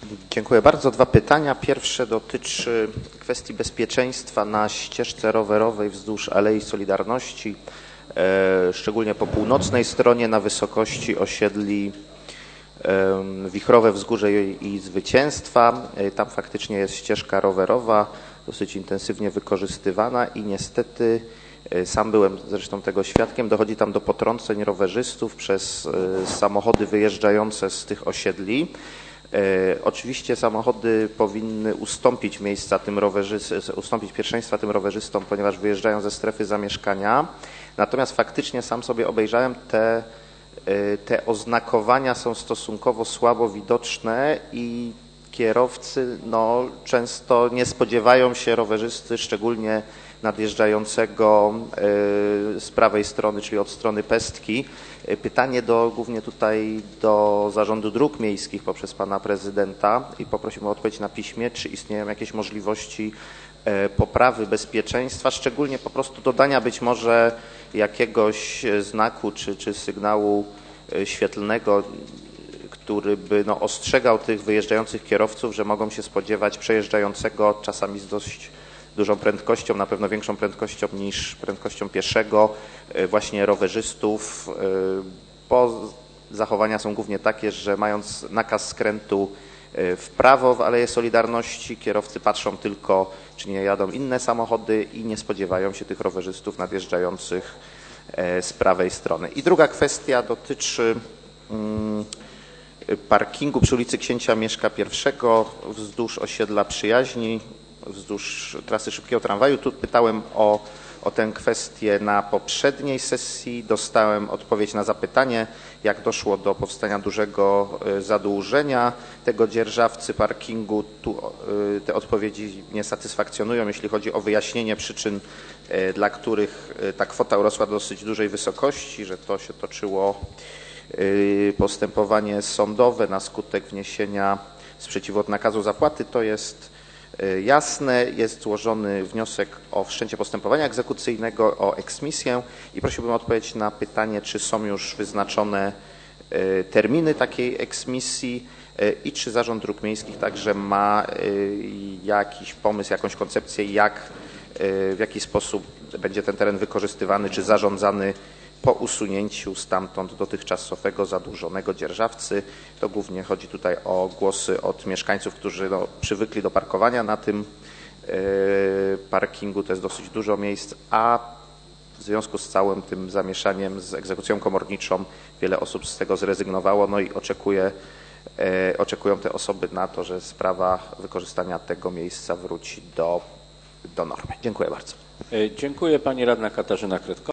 Dziękuję bardzo. Dwa pytania. Pierwsze dotyczy kwestii bezpieczeństwa na ścieżce rowerowej wzdłuż Alei Solidarności, szczególnie po północnej stronie na wysokości osiedli Wichrowe Wzgórze i Zwycięstwa. Tam faktycznie jest ścieżka rowerowa, dosyć intensywnie wykorzystywana i niestety sam byłem zresztą tego świadkiem, dochodzi tam do potrąceń rowerzystów przez samochody wyjeżdżające z tych osiedli. Oczywiście samochody powinny ustąpić pierwszeństwa tym rowerzystom, ponieważ wyjeżdżają ze strefy zamieszkania. Natomiast faktycznie sam sobie obejrzałem, te oznakowania są stosunkowo słabo widoczne i kierowcy często nie spodziewają się rowerzysty, szczególnie nadjeżdżającego z prawej strony, czyli od strony Pestki. Pytanie głównie tutaj do Zarządu Dróg Miejskich poprzez pana prezydenta i poprosiłbym o odpowiedź na piśmie, czy istnieją jakieś możliwości poprawy bezpieczeństwa, szczególnie po prostu dodania być może jakiegoś znaku czy sygnału świetlnego, który by ostrzegał tych wyjeżdżających kierowców, że mogą się spodziewać przejeżdżającego czasami z dość dużą prędkością, na pewno większą prędkością niż prędkością pieszego, właśnie rowerzystów, bo zachowania są głównie takie, że mając nakaz skrętu w prawo w Aleję Solidarności, kierowcy patrzą tylko, czy nie jadą inne samochody i nie spodziewają się tych rowerzystów nadjeżdżających z prawej strony. I druga kwestia dotyczy parkingu przy ulicy Księcia Mieszka I wzdłuż osiedla Przyjaźni, wzdłuż trasy szybkiego tramwaju. Tu pytałem o tę kwestię na poprzedniej sesji. Dostałem odpowiedź na zapytanie, jak doszło do powstania dużego zadłużenia tego dzierżawcy parkingu. Tu te odpowiedzi mnie satysfakcjonują, jeśli chodzi o wyjaśnienie przyczyn, dla których ta kwota urosła do dosyć dużej wysokości, że to się toczyło postępowanie sądowe na skutek wniesienia sprzeciwu od nakazu zapłaty. To jest jasne. Jest złożony wniosek o wszczęcie postępowania egzekucyjnego, o eksmisję i prosiłbym o odpowiedź na pytanie, czy są już wyznaczone terminy takiej eksmisji i czy Zarząd Dróg Miejskich także ma jakiś pomysł, jakąś koncepcję, w jaki sposób będzie ten teren wykorzystywany czy zarządzany po usunięciu stamtąd dotychczasowego zadłużonego dzierżawcy. To głównie chodzi tutaj o głosy od mieszkańców, którzy przywykli do parkowania na tym parkingu. To jest dosyć dużo miejsc, a w związku z całym tym zamieszaniem z egzekucją komorniczą wiele osób z tego zrezygnowało, i oczekują te osoby na to, że sprawa wykorzystania tego miejsca wróci do normy. Dziękuję bardzo. Dziękuję. Pani radna Katarzyna Kretkowska.